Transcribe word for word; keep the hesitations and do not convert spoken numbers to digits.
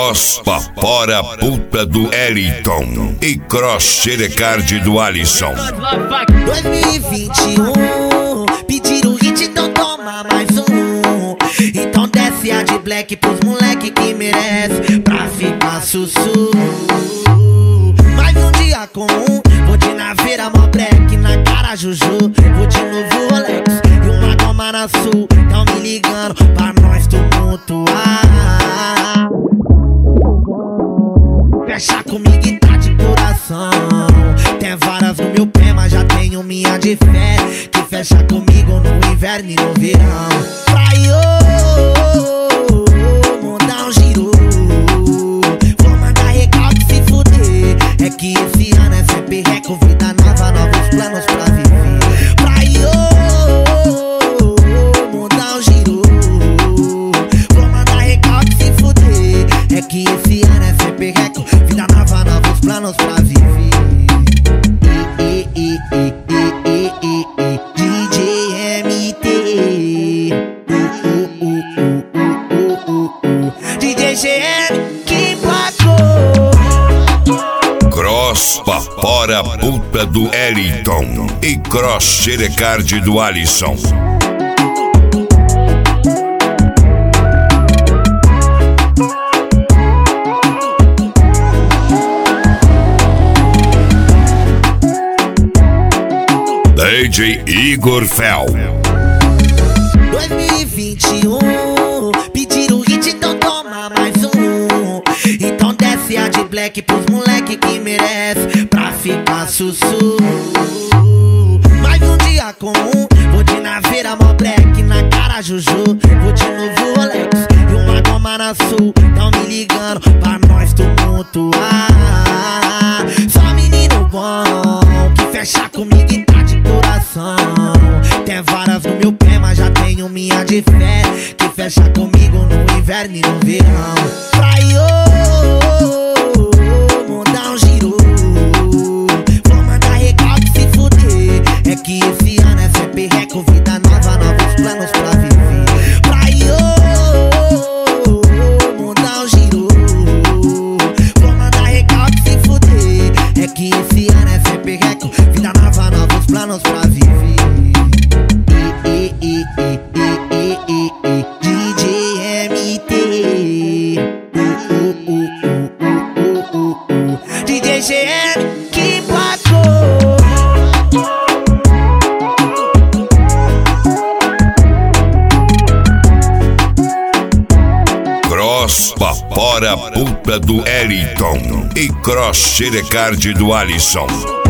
Cross Papora puta do Eliton e Cross Xerecard do Alisson. dois mil e vinte e um, pediram o hit, então toma mais um. Então desce a de black pros moleque que merece, pra ficar sussu. Mais um dia comum, vou de naveira, mó black na cara Juju. Vou de novo Rolex e uma goma na sul. Tão me ligando pra nós tumultuar. Fecha comigo e tá de coração. Tem varas no meu pé, mas já tenho minha de fé, que fecha comigo no inverno e no verão. Praio, mandar um giro, vou mandar recalque se fuder. É que esse ano é sempre reco, vida nova, novos planos pra viver. Praio, mandar um giro, vou mandar recalque se fuder. É que esse ano é sempre reco, vida nova, novos planos pra viver. E, e, e, e, e, e, D J M T, uh, uh, uh, uh, uh, uh, uh. D J G M que placou. Cross Papora puta do Eliton e Cross Xerecard do Alisson. D J Igor Fel. dois mil e vinte e um, pediram o hit, então toma mais um. Então desce a de black pros moleque que merece, pra ficar sussu. Mais um dia comum, vou de naveira, mó black na cara Juju. Vou de novo Rolex e uma goma na sul. Tão me ligando pra nós tumultuar. Só menino bom, que fecha comigo e tá de coração. Tem varas no meu pé, mas já tenho minha de fé, que fecha comigo no inverno e no verão. Praio, mandar um giro, vou mandar recalque se fuder. É que esse ano é sempre reco, vida nova, novos planos pra viver. Praio, mandar um giro, vou mandar recalque se fuder. É que esse ano é sempre reco, vida nova, novos planos pra viver. E, e, e, e, e, e, D J M T, uh, uh, uh, uh, uh, uh, uh. D J G M que placou. Cross Papora puta do Eliton e Cross Xerecard do Alisson.